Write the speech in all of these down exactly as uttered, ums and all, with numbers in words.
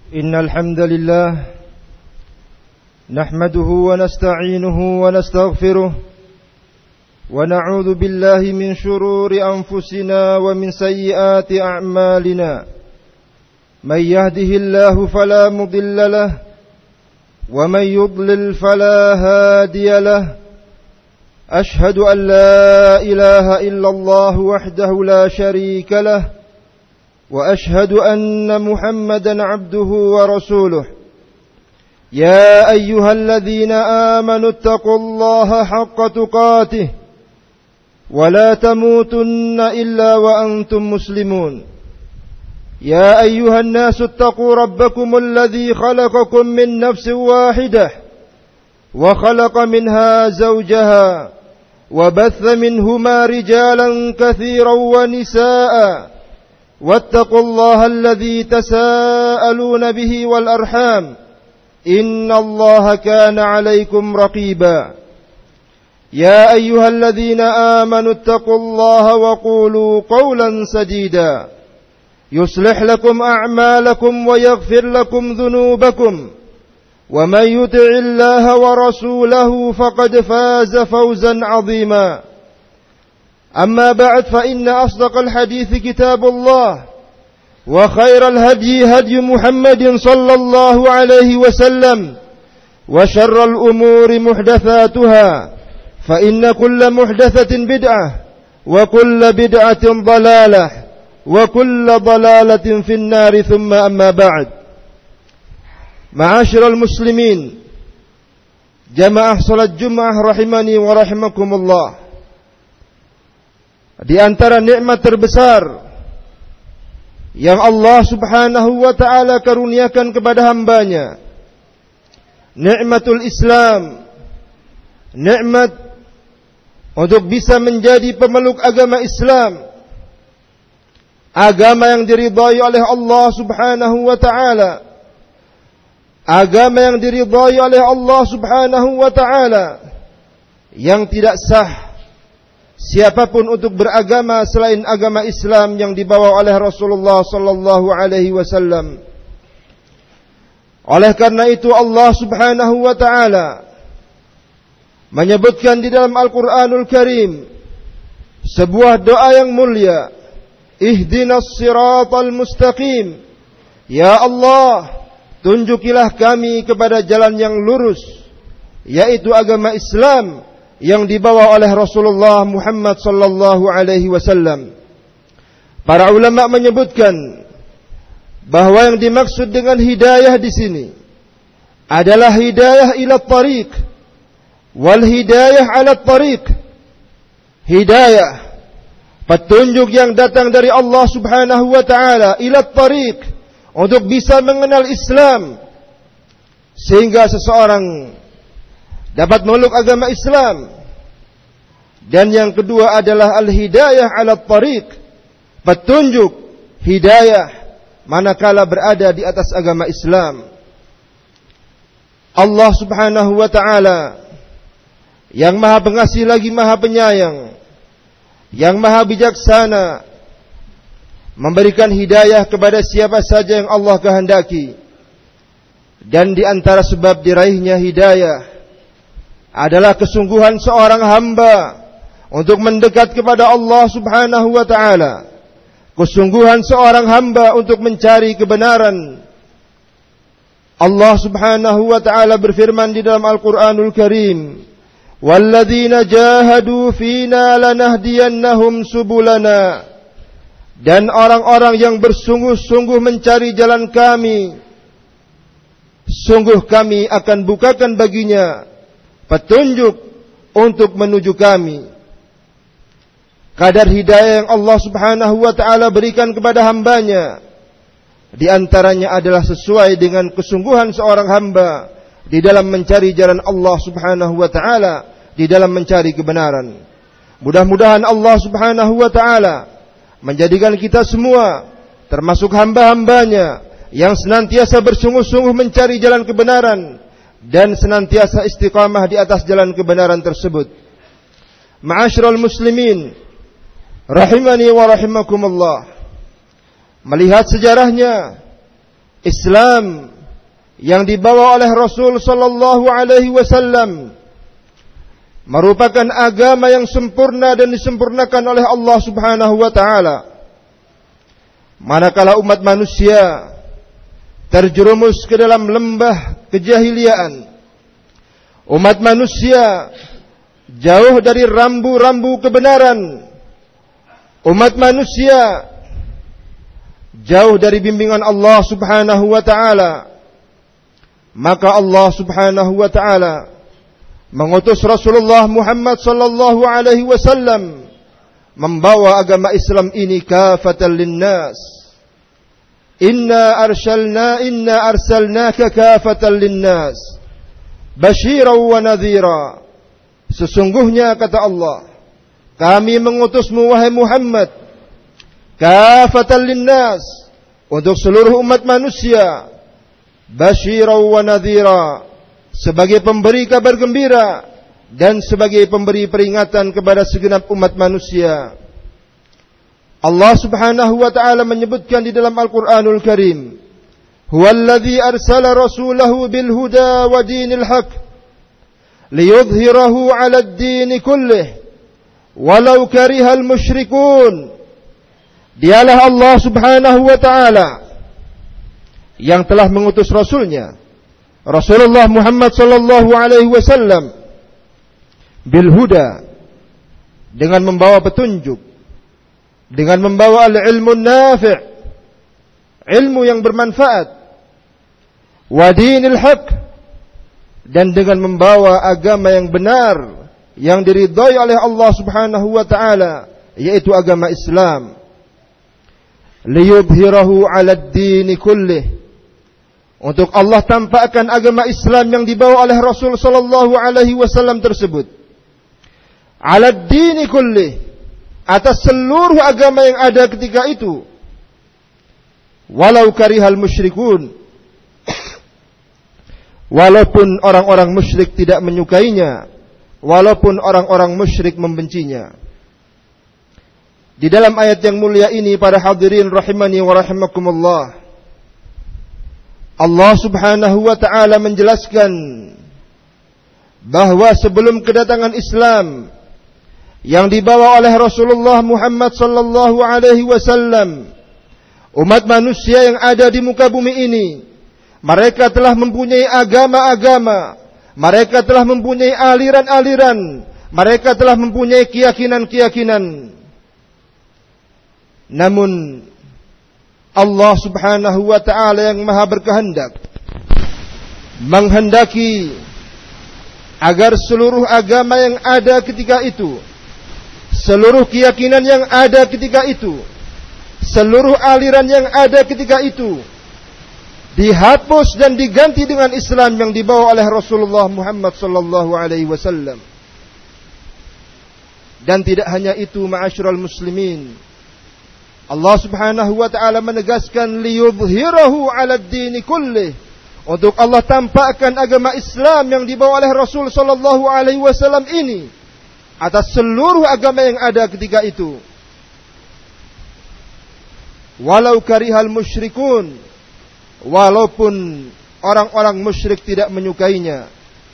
إن الحمد لله نحمده ونستعينه ونستغفره ونعوذ بالله من شرور أنفسنا ومن سيئات أعمالنا من يهده الله فلا مضل له ومن يضلل فلا هادي له أشهد أن لا إله إلا الله وحده لا شريك له وأشهد أن محمدا عبده ورسوله يا أيها الذين آمنوا اتقوا الله حق تقاته ولا تموتن إلا وأنتم مسلمون يا أيها الناس اتقوا ربكم الذي خلقكم من نفس واحدة وخلق منها زوجها وبث منهما رجالا كثيرا ونساء واتقوا الله الذي تساءلون به والأرحام إن الله كان عليكم رقيبا يا أيها الذين آمنوا اتقوا الله وقولوا قولا سديدا يصلح لكم أعمالكم ويغفر لكم ذنوبكم ومن يطع الله ورسوله فقد فاز فوزا عظيما أما بعد فإن أصدق الحديث كتاب الله وخير الهدي هدي محمد صلى الله عليه وسلم وشر الأمور محدثاتها فإن كل محدثة بدعة وكل بدعة ضلالة وكل ضلالة في النار ثم أما بعد معاشر المسلمين جماعة صلاة الجمعة رحمني ورحمكم الله. Di antara nikmat terbesar yang Allah subhanahu wa ta'ala karuniakan kepada hambanya, nikmatul Islam, nikmat untuk bisa menjadi pemeluk agama Islam, agama yang diridhai oleh Allah subhanahu wa ta'ala, agama yang diridhai oleh Allah subhanahu wa ta'ala, yang tidak sah siapapun untuk beragama selain agama Islam yang dibawa oleh Rasulullah sallallahu alaihi wasallam. Oleh karena itu Allah subhanahu wa ta'ala menyebutkan di dalam Al-Quranul Karim sebuah doa yang mulia, ihdinas siratal mustaqim, ya Allah, tunjukilah kami kepada jalan yang lurus, yaitu agama Islam yang dibawa oleh Rasulullah Muhammad sallallahu alaihi wasallam. Para ulama menyebutkan bahwa yang dimaksud dengan hidayah di sini adalah hidayah ila tariq wal hidayah ala tariq. Hidayah, petunjuk yang datang dari Allah subhanahu wa ta'ala ila tariq, untuk bisa mengenal Islam sehingga seseorang dapat memeluk agama Islam. Dan yang kedua adalah al-hidayah ala tariq, petunjuk, hidayah manakala berada di atas agama Islam. Allah subhanahu wa ta'ala yang maha pengasih lagi maha penyayang, yang maha bijaksana, memberikan hidayah kepada siapa saja yang Allah kehendaki. Dan di antara sebab diraihnya hidayah adalah kesungguhan seorang hamba untuk mendekat kepada Allah subhanahu wa ta'ala, kesungguhan seorang hamba untuk mencari kebenaran. Allah subhanahu wa ta'ala berfirman di dalam Al-Quranul Karim, walladzina jahadu fina lanahdiyannahum subulana, dan orang-orang yang bersungguh-sungguh mencari jalan kami, sungguh kami akan bukakan baginya petunjuk untuk menuju kami. Kadar hidayah yang Allah subhanahu wa ta'ala berikan kepada hambanya, di antaranya adalah sesuai dengan kesungguhan seorang hamba di dalam mencari jalan Allah subhanahu wa ta'ala, di dalam mencari kebenaran. Mudah-mudahan Allah subhanahu wa ta'ala menjadikan kita semua termasuk hamba-hambanya yang senantiasa bersungguh-sungguh mencari jalan kebenaran dan senantiasa istiqamah di atas jalan kebenaran tersebut. Ma'asyiral muslimin rahimani wa rahimakumullah. Melihat sejarahnya, Islam yang dibawa oleh Rasul sallallahu alaihi wasallam merupakan agama yang sempurna dan disempurnakan oleh Allah Subhanahu wa taala. Manakala umat manusia terjerumus ke dalam lembah kejahiliaan, umat manusia jauh dari rambu-rambu kebenaran, umat manusia jauh dari bimbingan Allah Subhanahu wa taala, maka Allah Subhanahu wa taala mengutus Rasulullah Muhammad sallallahu alaihi wasallam membawa agama Islam ini kafatan linnas. Inna arsalna inna arsalnaka kafatan linnas basyiran wa nadhira. Sesungguhnya kata Allah, kami mengutusmu wahai Muhammad kafatan linnas, untuk seluruh umat manusia, basyiran wa nadhira, sebagai pemberi kabar gembira dan sebagai pemberi peringatan kepada segenap umat manusia. Allah Subhanahu wa taala menyebutkan di dalam Al-Qur'anul Karim, huwallazi arsala rasulahu bil huda wa dinil haq liyudhhirahu 'ala ad-din kullih walau karihal musyrikun. Dialah Allah Subhanahu wa taala yang telah mengutus Rasulnya Rasulullah Muhammad sallallahu alaihi wasallam bil huda, dengan membawa petunjuk, dengan membawa al-ilmu nafi', ilmu yang bermanfaat, wa dinil haq, dan dengan membawa agama yang benar yang diridhai oleh Allah Subhanahu wa taala, yaitu agama Islam. Liyudhhirahu 'ala ad-din kullih, untuk Allah tampakkan agama Islam yang dibawa oleh Rasul sallallahu alaihi wasallam tersebut 'ala ad-din kullih, atas seluruh agama yang ada ketika itu, walau karihal musyrikun, walaupun orang-orang musyrik tidak menyukainya, walaupun orang-orang musyrik membencinya. Di dalam ayat yang mulia ini, para hadirin rahimani wa rahimakumullah, Allah Subhanahu wa taala menjelaskan bahwa sebelum kedatangan Islam yang dibawa oleh Rasulullah Muhammad sallallahu alaihi wasallam, umat manusia yang ada di muka bumi ini, mereka telah mempunyai agama-agama, mereka telah mempunyai aliran-aliran, mereka telah mempunyai keyakinan-keyakinan. Namun Allah Subhanahu wa taala yang Maha berkehendak menghendaki agar seluruh agama yang ada ketika itu, seluruh keyakinan yang ada ketika itu, seluruh aliran yang ada ketika itu dihapus dan diganti dengan Islam yang dibawa oleh Rasulullah Muhammad sallallahu alaihi wasallam. Dan tidak hanya itu, ma'asyiral muslimin, Allah Subhanahu wa taala menegaskan liyudhhirahu 'ala ad-din kullih, untuk Allah tampakkan agama Islam yang dibawa oleh Rasul sallallahu alaihi wasallam ini atas seluruh agama yang ada ketika itu, walau karihal musyrikun, walaupun orang-orang musyrik tidak menyukainya.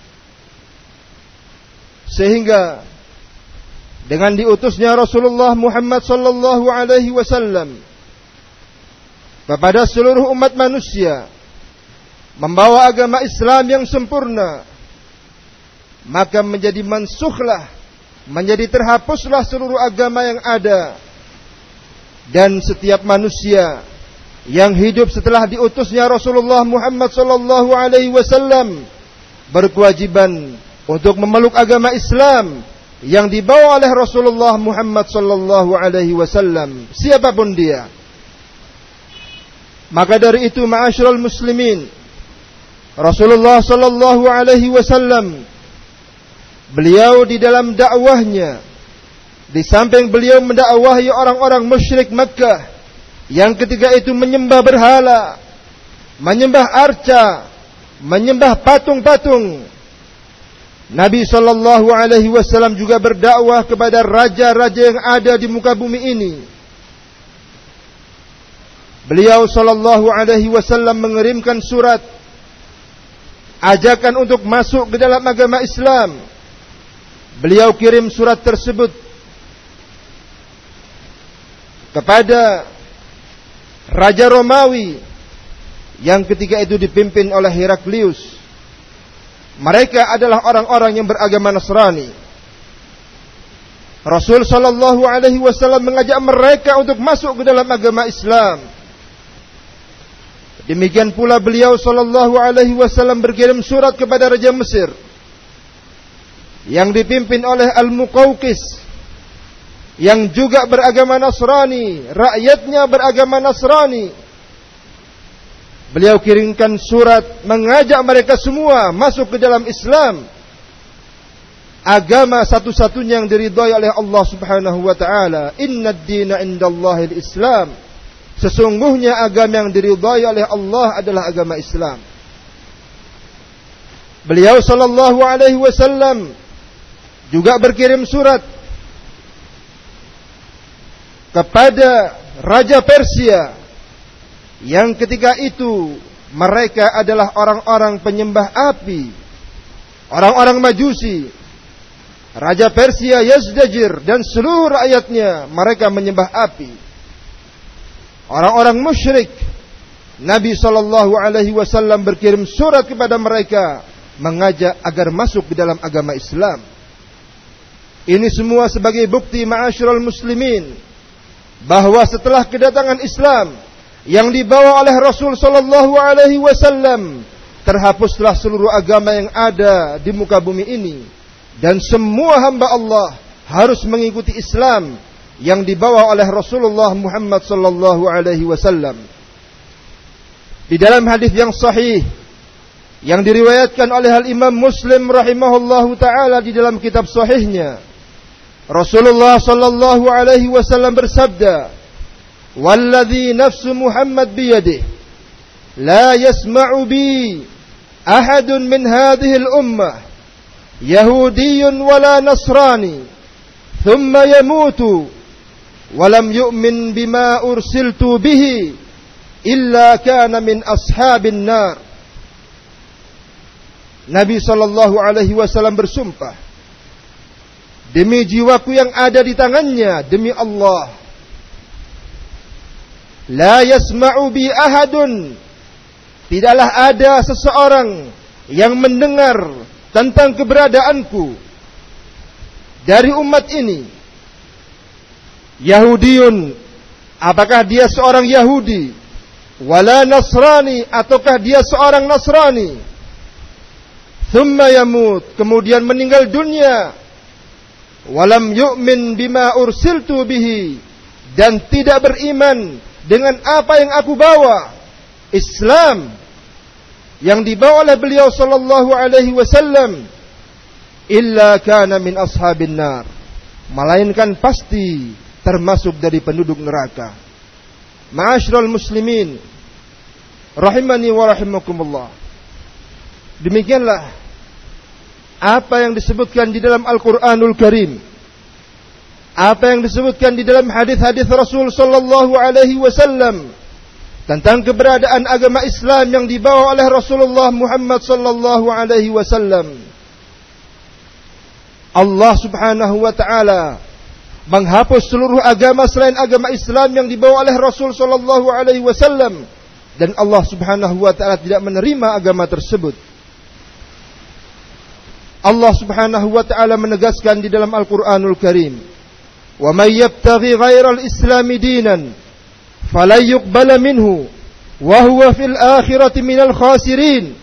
Sehingga dengan diutusnya Rasulullah Muhammad sallallahu alaihi wasallam kepada seluruh umat manusia membawa agama Islam yang sempurna, maka menjadi mansukhlah, menjadi terhapuslah seluruh agama yang ada, dan setiap manusia yang hidup setelah diutusnya Rasulullah Muhammad sallallahu alaihi wasallam berkewajiban untuk memeluk agama Islam yang dibawa oleh Rasulullah Muhammad sallallahu alaihi wasallam, siapapun dia. Maka dari itu, ma'asyiral muslimin, Rasulullah sallallahu alaihi wasallam, beliau di dalam dakwahnya, di samping beliau mendakwahi orang-orang musyrik Makkah yang ketika itu menyembah berhala, menyembah arca, menyembah patung-patung, Nabi sallallahu alaihi wasallam juga berdakwah kepada raja-raja yang ada di muka bumi ini, beliau sallallahu alaihi wasallam mengirimkan surat ajakan untuk masuk ke dalam agama Islam. Beliau kirim surat tersebut kepada Raja Romawi yang ketika itu dipimpin oleh Heraklius. Mereka adalah orang-orang yang beragama Nasrani. Rasul sallallahu alaihi wasallam mengajak mereka untuk masuk ke dalam agama Islam. Demikian pula beliau sallallahu alaihi wasallam berkirim surat kepada Raja Mesir yang dipimpin oleh Al-Muqawqis yang juga beragama Nasrani, rakyatnya beragama Nasrani. Beliau kirimkan surat mengajak mereka semua masuk ke dalam Islam, agama satu-satunya yang diridhai oleh Allah Subhanahu wa taala. Innad dina indallahil Islam. Sesungguhnya agama yang diridhai oleh Allah adalah agama Islam. Beliau sallallahu alaihi wasallam juga berkirim surat kepada Raja Persia yang ketika itu mereka adalah orang-orang penyembah api, orang-orang Majusi. Raja Persia Yazdajir dan seluruh rakyatnya mereka menyembah api. Orang-orang musyrik. Nabi sallallahu alaihi wasallam berkirim surat kepada mereka mengajak agar masuk ke dalam agama Islam. Ini semua sebagai bukti ma'asyiral muslimin bahwa setelah kedatangan Islam yang dibawa oleh Rasul sallallahu alaihi wasallam, terhapuslah seluruh agama yang ada di muka bumi ini, dan semua hamba Allah harus mengikuti Islam yang dibawa oleh Rasulullah Muhammad sallallahu alaihi wasallam. Di dalam hadis yang sahih yang diriwayatkan oleh Al-Imam Muslim rahimahullahu taala di dalam kitab sahihnya, Rasulullah sallallahu alaihi wasallam bersabda, "Walladzi nafsu Muhammad biyadihi, la yasma'u bi ahadun min hadhihi al-ummah, Yahudiyyun wala Nasrani, thumma yamutu wa lam yu'min bima ursiltu bihi, illa kana min ashabin nar." Nabi sallallahu alaihi wasallam bersumpah, demi jiwaku yang ada di tangannya, demi Allah, la yasma'u bi ahadun, tidaklah ada seseorang yang mendengar tentang keberadaanku dari umat ini, Yahudiyun, apakah dia seorang Yahudi, wala Nasrani, ataukah dia seorang Nasrani, thumma yamut, kemudian meninggal dunia, walam yu'min bima ursiltu bihi, dan tidak beriman dengan apa yang aku bawa, Islam yang dibawa oleh beliau sallallahu alaihi wasallam, illa kana min ashabin nar, melainkan pasti termasuk dari penduduk neraka. Ma'asyiral muslimin rahimani wa rahimakumullah. Demikianlah apa yang disebutkan di dalam Al-Qur'anul Karim, apa yang disebutkan di dalam hadis-hadis Rasul sallallahu alaihi wasallam tentang keberadaan agama Islam yang dibawa oleh Rasulullah Muhammad sallallahu alaihi wasallam. Allah Subhanahu wa taala menghapus seluruh agama selain agama Islam yang dibawa oleh Rasul sallallahu alaihi wasallam, dan Allah Subhanahu wa taala tidak menerima agama tersebut. Allah Subhanahu wa taala menegaskan di dalam Al-Qur'anul Karim, "Wa may yabtaghi ghairal islami dinan falan yuqbala minhu wa huwa fil akhirati minal khasirin."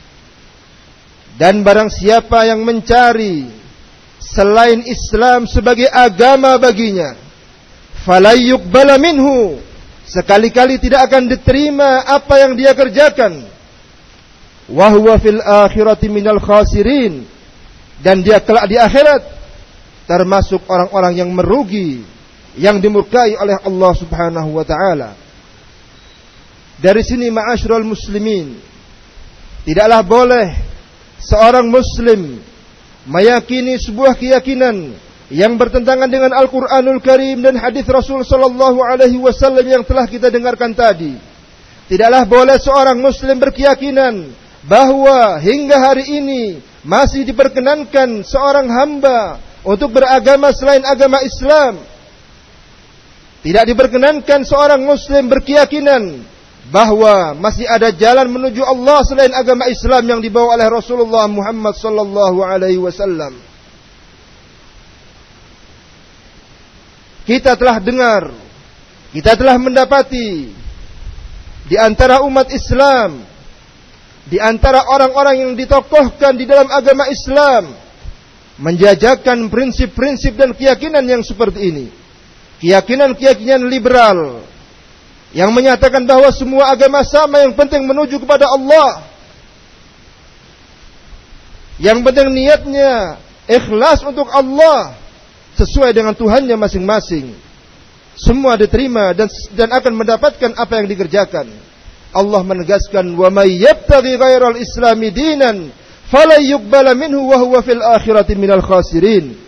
Dan barang siapa yang mencari selain Islam sebagai agama baginya, falan yuqbala minhu, sekali-kali tidak akan diterima apa yang dia kerjakan, wa huwa fil akhirati minal khasirin, dan dia kelak di akhirat termasuk orang-orang yang merugi, yang dimurkai oleh Allah Subhanahu wa taala. Dari sini ma'asyiral muslimin, tidaklah boleh seorang muslim meyakini sebuah keyakinan yang bertentangan dengan Al-Qur'anul Karim dan hadis Rasul sallallahu alaihi wasallam yang telah kita dengarkan tadi. Tidaklah boleh seorang muslim berkeyakinan bahwa hingga hari ini masih diperkenankan seorang hamba untuk beragama selain agama Islam. Tidak diperkenankan seorang muslim berkeyakinan bahwa masih ada jalan menuju Allah selain agama Islam yang dibawa oleh Rasulullah Muhammad sallallahu alaihi wasallam. Kita telah dengar, kita telah mendapati di antara umat Islam, di antara orang-orang yang ditokohkan di dalam agama Islam, menjajakan prinsip-prinsip dan keyakinan yang seperti ini. Keyakinan-keyakinan liberal yang menyatakan bahwa semua agama sama, yang penting menuju kepada Allah. Yang penting niatnya ikhlas untuk Allah sesuai dengan Tuhannya masing-masing. Semua diterima dan dan akan mendapatkan apa yang dikerjakan. Allah menegaskan, "Wa may yabtaghi ghairal islami dinan fala yuqbala minhu wa huwa fil akhirati minal khasirin."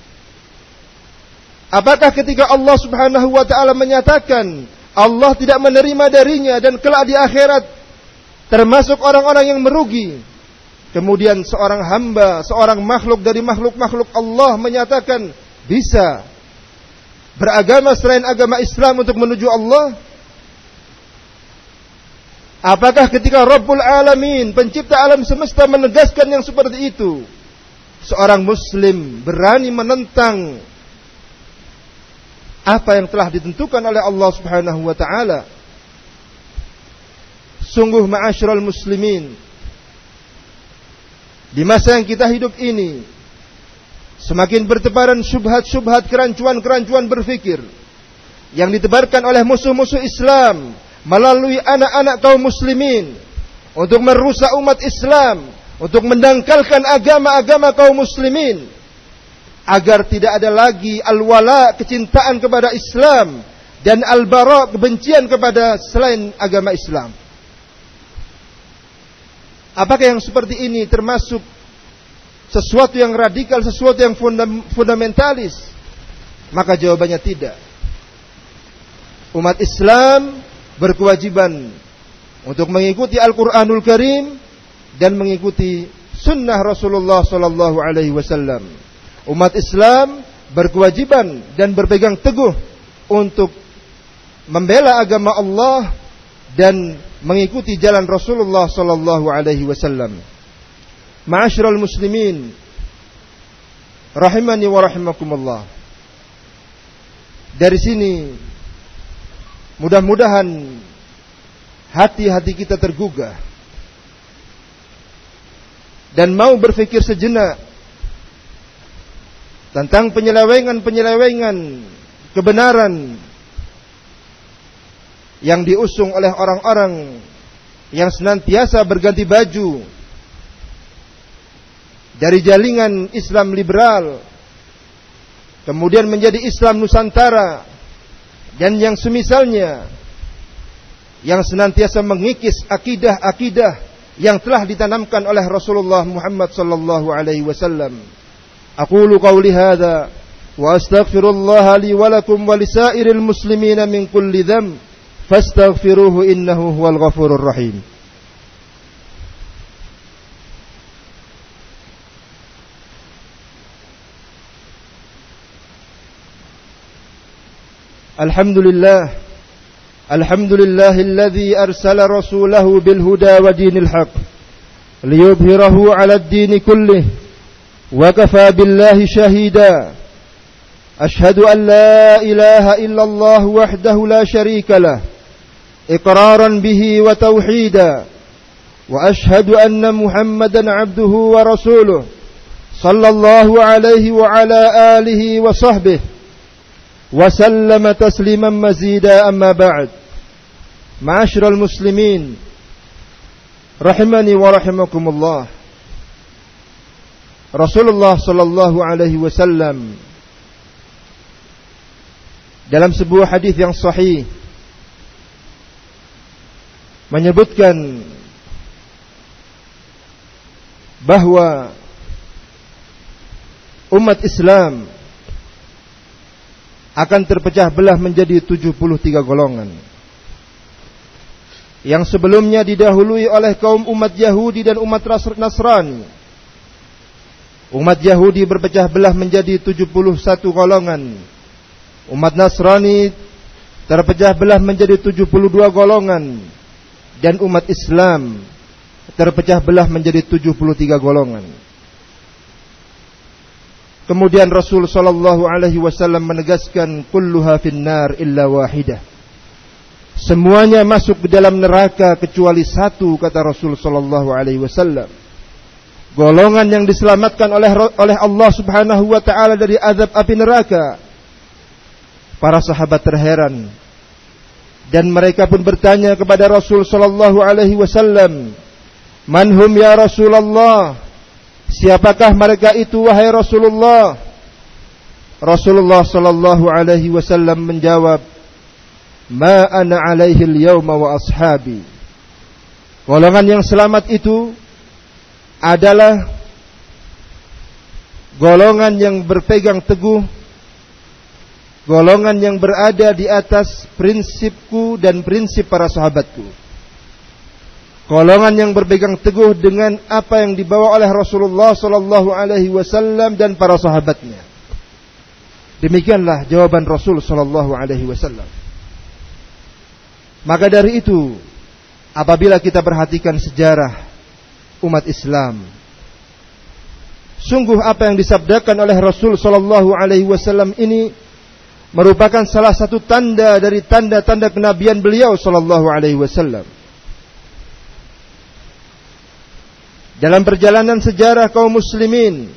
Apakah ketika Allah Subhanahu wa taala menyatakan Allah tidak menerima darinya dan kelak di akhirat termasuk orang-orang yang merugi, kemudian seorang hamba, seorang makhluk dari makhluk-makhluk Allah menyatakan bisa beragama selain agama Islam untuk menuju Allah? Apakah ketika Rabbul Alamin, pencipta alam semesta, menegaskan yang seperti itu, seorang muslim berani menentang apa yang telah ditentukan oleh Allah Subhanahu wa taala? Sungguh ma'asyiral muslimin, di masa yang kita hidup ini semakin bertebaran syubhat-syubhat, kerancuan-kerancuan berfikir yang ditebarkan oleh musuh-musuh Islam melalui anak-anak kaum muslimin untuk merusak umat Islam, untuk mendangkalkan agama-agama kaum muslimin, agar tidak ada lagi al-wala, kecintaan kepada Islam, dan al-bara, kebencian kepada selain agama Islam. Apakah yang seperti ini termasuk sesuatu yang radikal, sesuatu yang fundamentalis? Maka jawabannya tidak. Umat Islam berkewajiban untuk mengikuti Al-Qur'anul Karim dan mengikuti sunnah Rasulullah sallallahu alaihi wasallam. Umat Islam berkewajiban dan berpegang teguh untuk membela agama Allah dan mengikuti jalan Rasulullah sallallahu alaihi wasallam. Ma'asyiral muslimin rahimani wa rahimakumullah. Dari sini mudah-mudahan hati-hati kita tergugah dan mau berfikir sejenak tentang penyelewengan-penyelewengan kebenaran yang diusung oleh orang-orang yang senantiasa berganti baju dari jaringan Islam liberal kemudian menjadi Islam Nusantara dan yang semisalnya, yang senantiasa mengikis akidah-akidah yang telah ditanamkan oleh Rasulullah Muhammad sallallahu alaihi wasallam. Aqulu qawli hadza wa astaghfirullaha li wa lakum wa lisairil muslimina min kulli dhanb fastaghfiruhu innahu huwal ghafurur rahim. Alhamdulillah, alhamdulillahilladzi arsala rasulahu bil huda wa dinil haq liyudhhirahu 'alad dini kullih wa kafa billahi shahida. Ashhadu an la ilaha illallah wahdahu la sharika lah iqraran bihi wa tauhida wa ashhadu anna Muhammadan 'abduhu wa rasuluh sallallahu alaihi wa ala alihi wa sahbihi وسلم تسليما مزيدا أما بعد. معاشر المسلمين rahimani wa rahimakumullah. Rasulullah sallallahu alaihi wasallam dalam sebuah hadis yang sahih menyebutkan bahwa umat Islam akan terpecah belah menjadi tujuh puluh tiga golongan. Yang sebelumnya didahului oleh kaum umat Yahudi dan umat Nasrani. Umat Yahudi berpecah belah menjadi tujuh puluh satu golongan. Umat Nasrani terpecah belah menjadi tujuh puluh dua golongan. Dan umat Islam terpecah belah menjadi tujuh puluh tiga golongan. Kemudian Rasul sallallahu alaihi wasallam menegaskan, kulluha finnar illa wahidah. Semuanya masuk ke dalam neraka kecuali satu, kata Rasul sallallahu alaihi wasallam. Golongan yang diselamatkan oleh oleh Allah Subhanahu wa taala dari azab api neraka. Para sahabat terheran dan mereka pun bertanya kepada Rasul sallallahu alaihi wasallam, "Man hum ya Rasulullah?" Siapakah mereka itu wahai Rasulullah? Rasulullah sallallahu alaihi wasallam menjawab, "Ma ana alaihi al-yawma wa ashabi." Golongan yang selamat itu adalah golongan yang berpegang teguh, golongan yang berada di atas prinsipku dan prinsip para sahabatku. Golongan yang berpegang teguh dengan apa yang dibawa oleh Rasulullah sallallahu alaihi wasallam dan para sahabatnya. Demikianlah jawaban Rasul sallallahu alaihi wasallam. Maka dari itu, apabila kita perhatikan sejarah umat Islam, sungguh apa yang disabdakan oleh Rasul sallallahu alaihi wasallam ini merupakan salah satu tanda dari tanda-tanda kenabian beliau sallallahu alaihi wasallam. Dalam perjalanan sejarah kaum muslimin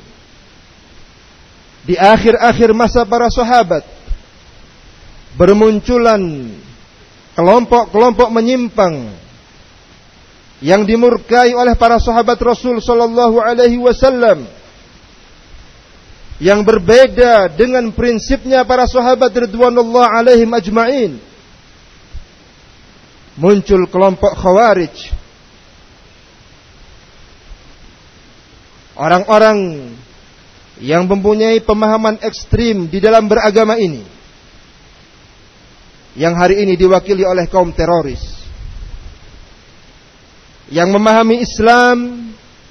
di akhir-akhir masa para sahabat, bermunculan kelompok-kelompok menyimpang yang dimurkai oleh para sahabat Rasul sallallahu alaihi wasallam, yang berbeda dengan prinsipnya para sahabat ridwanullah alaihim ajma'in. Muncul kelompok Khawarij, orang-orang yang mempunyai pemahaman ekstrim di dalam beragama ini, yang hari ini diwakili oleh kaum teroris, yang memahami Islam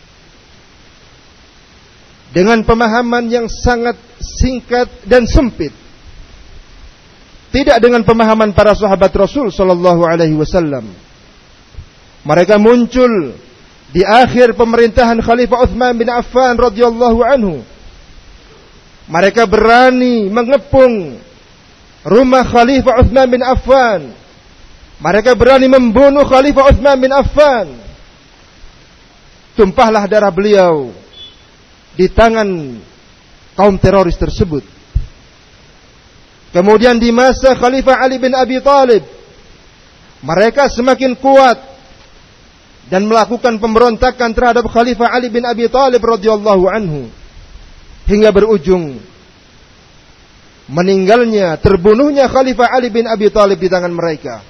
dengan pemahaman yang sangat singkat dan sempit, tidak dengan pemahaman para sahabat Rasul sallallahu alaihi wasallam. Mereka muncul di akhir pemerintahan Khalifah Utsman bin Affan radhiyallahu anhu. Mereka berani mengepung rumah Khalifah Utsman bin Affan. Mereka berani membunuh Khalifah Utsman bin Affan. Tumpahlah darah beliau di tangan kaum teroris tersebut. Kemudian di masa Khalifah Ali bin Abi Thalib, mereka semakin kuat dan melakukan pemberontakan terhadap Khalifah Ali bin Abi Thalib radhiyallahu anhu, hingga berujung meninggalnya, terbunuhnya Khalifah Ali bin Abi Thalib di tangan mereka.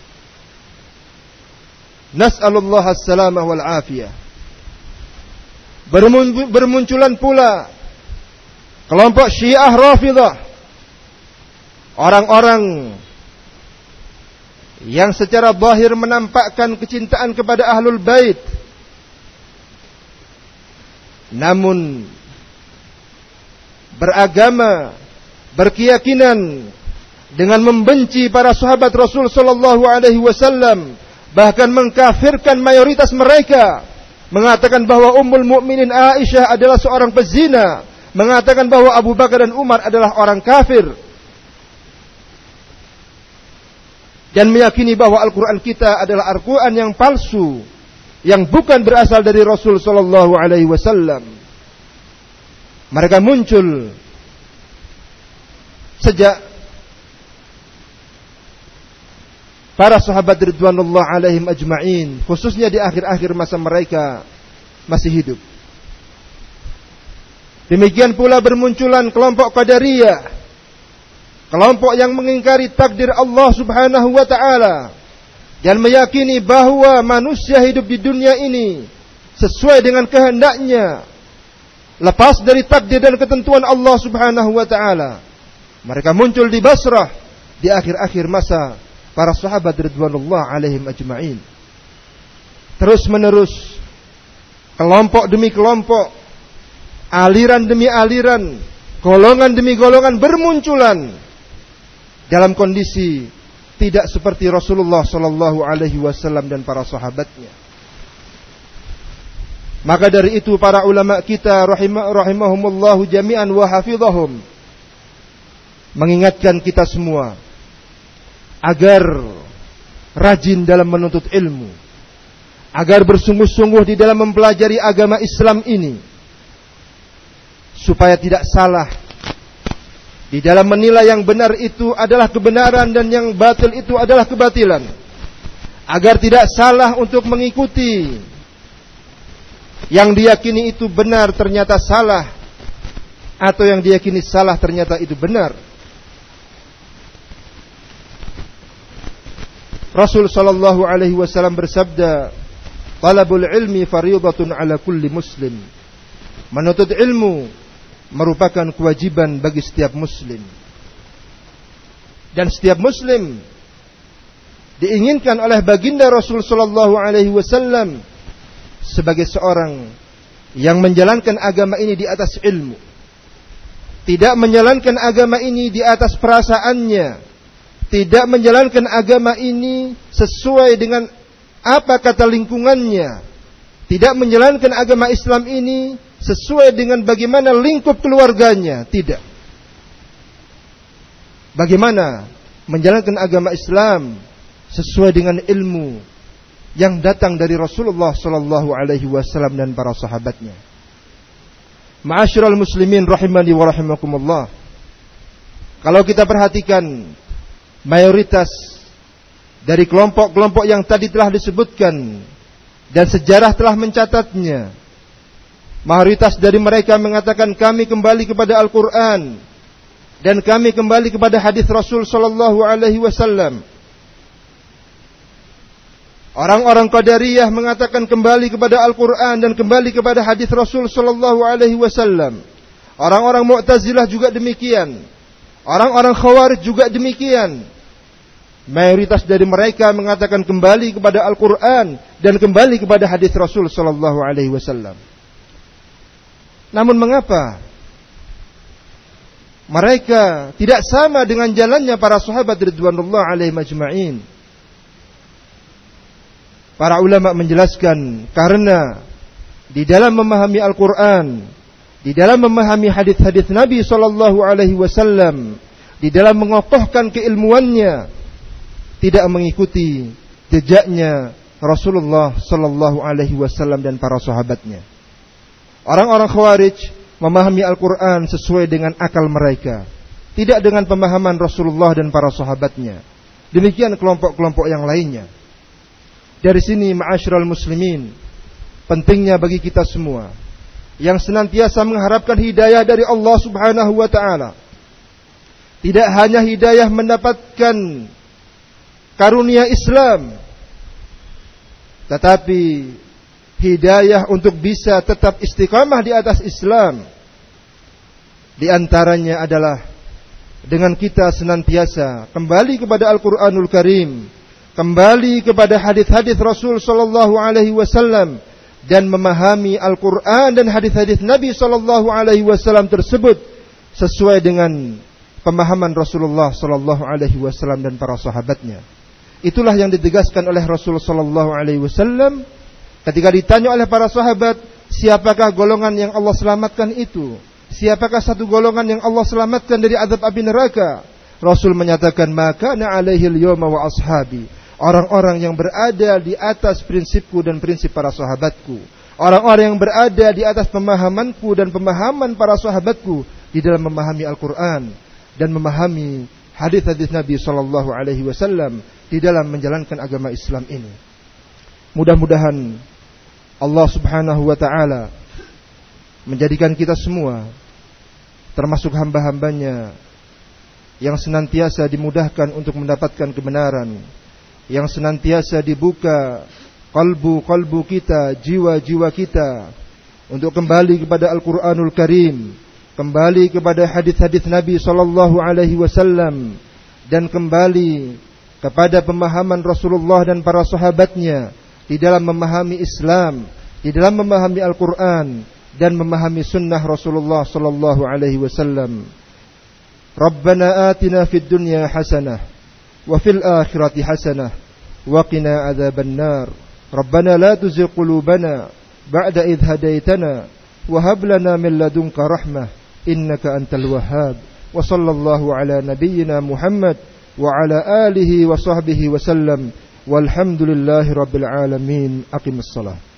Nas'alullah as-salamah wal afiyah. Bermunculan pula kelompok Syiah Rafidah, orang-orang yang secara zahir menampakkan kecintaan kepada Ahlul Bait, namun beragama, berkeyakinan dengan membenci para sahabat Rasul sallallahu alaihi wasallam, bahkan mengkafirkan mayoritas mereka, mengatakan bahwa Ummul Mukminin Aisyah adalah seorang pezina, mengatakan bahwa Abu Bakar dan Umar adalah orang kafir, dan meyakini bahwa Al-Quran kita adalah Al-Quran yang palsu, yang bukan berasal dari Rasul sallallahu alaihi wasallam. Mereka muncul sejak para sahabat ridwanullah alaihim ajma'in, khususnya di akhir-akhir masa mereka masih hidup. Demikian pula bermunculan kelompok Qadariyah, kelompok yang mengingkari takdir Allah Subhanahu wa taala dan meyakini bahwa manusia hidup di dunia ini sesuai dengan kehendaknya, lepas dari takdir dan ketentuan Allah Subhanahu wa taala. Mereka muncul di Basrah di akhir-akhir masa para sahabat ridwanullah alaihim ajma'in. Terus menerus, kelompok demi kelompok, aliran demi aliran, golongan demi golongan bermunculan dalam kondisi tidak seperti Rasulullah sallallahu alaihi wasallam dan para sahabatnya. Maka dari itu para ulama kita rahimah, rahimahumullahu jami'an wa hafizahum mengingatkan kita semua agar rajin dalam menuntut ilmu, agar bersungguh-sungguh di dalam mempelajari agama Islam ini, supaya tidak salah di dalam menilai yang benar itu adalah kebenaran dan yang batil itu adalah kebatilan, agar tidak salah untuk mengikuti yang diyakini itu benar ternyata salah, atau yang diyakini salah ternyata itu benar. Rasul sallallahu alaihi wasallam bersabda, "Talabul ilmi fardhatun ala kulli muslim." Menuntut ilmu merupakan kewajiban bagi setiap muslim. Dan setiap muslim diinginkan oleh baginda Rasul sallallahu alaihi wasallam sebagai seorang yang menjalankan agama ini di atas ilmu. Tidak menjalankan agama ini di atas perasaannya. Tidak menjalankan agama ini sesuai dengan apa kata lingkungannya. Tidak menjalankan agama Islam ini sesuai dengan bagaimana lingkup keluarganya. Tidak. Bagaimana menjalankan agama Islam sesuai dengan ilmu yang datang dari Rasulullah sallallahu alaihi wasallam dan para sahabatnya. Ma'asyiral muslimin rahimani wa rahimakumullah. Kalau kita perhatikan mayoritas dari kelompok-kelompok yang tadi telah disebutkan dan sejarah telah mencatatnya, mayoritas dari mereka mengatakan kami kembali kepada Al-Quran dan kami kembali kepada hadis Rasul sallallahu alaihi wasallam. Orang-orang Qadariyah mengatakan kembali kepada Al-Quran dan kembali kepada hadis Rasul sallallahu alaihi wasallam. Orang-orang Mu'tazilah juga demikian. Orang-orang Khawarij juga demikian. Mayoritas dari mereka mengatakan kembali kepada Al-Quran dan kembali kepada hadis Rasul sallallahu alaihi wasallam. Namun mengapa mereka tidak sama dengan jalannya para sahabat ridwanullah alaihim ajma'in? Para ulama menjelaskan karena di dalam memahami Al-Quran, di dalam memahami hadis-hadis Nabi sallallahu alaihi wasallam, di dalam mengokohkan keilmuannya, tidak mengikuti jejaknya Rasulullah sallallahu alaihi wasallam dan para sahabatnya. Orang-orang Khawarij memahami Al-Quran sesuai dengan akal mereka, tidak dengan pemahaman Rasulullah dan para sahabatnya. Demikian kelompok-kelompok yang lainnya. Dari sini ma'asyiral muslimin, pentingnya bagi kita semua yang senantiasa mengharapkan hidayah dari Allah Subhanahu wa taala, tidak hanya hidayah mendapatkan karunia Islam, tetapi hidayah untuk bisa tetap istiqamah di atas Islam. Di antaranya adalah dengan kita senantiasa kembali kepada Al-Quranul Karim, kembali kepada hadis-hadis Rasul sallallahu alaihi wasallam, dan memahami Al-Quran dan hadis-hadis Nabi sallallahu alaihi wasallam tersebut sesuai dengan pemahaman Rasulullah sallallahu alaihi wasallam dan para sahabatnya. Itulah yang ditegaskan oleh Rasul sallallahu alaihi wasallam ketika ditanya oleh para sahabat, siapakah golongan yang Allah selamatkan itu? Siapakah satu golongan yang Allah selamatkan dari azab api neraka? Rasul menyatakan, maka na alaihil yawma wa ashabi. Orang-orang yang berada di atas prinsipku dan prinsip para sahabatku. Orang-orang yang berada di atas pemahamanku dan pemahaman para sahabatku di dalam memahami Al-Quran dan memahami hadis-hadis Nabi sallallahu alaihi wasallam di dalam menjalankan agama Islam ini. Mudah-mudahan Allah Subhanahu wa taala menjadikan kita semua termasuk hamba-hambanya yang senantiasa dimudahkan untuk mendapatkan kebenaran, yang senantiasa dibuka kalbu-kalbu kita, jiwa-jiwa kita untuk kembali kepada Al-Quranul Karim, kembali kepada hadis-hadis Nabi sallallahu alaihi wasallam, dan kembali kepada pemahaman Rasulullah dan para sahabatnya di dalam memahami Islam, di dalam memahami Al-Quran, dan memahami sunnah Rasulullah sallallahu alaihi wasallam. Rabbana atina fid dunya hasanah wa fil akhirati hasanah wa qina adzaban nar. Rabbana la tuzigh qulubana ba'da idh hadaitana wa hab lana min ladunka rahmah innaka antal wahhab. Wa sallallahu ala nabiyyina Muhammad wa ala alihi wa sahbihi wa sallam. Walhamdulillahi rabbil alamin. Aqimus salat.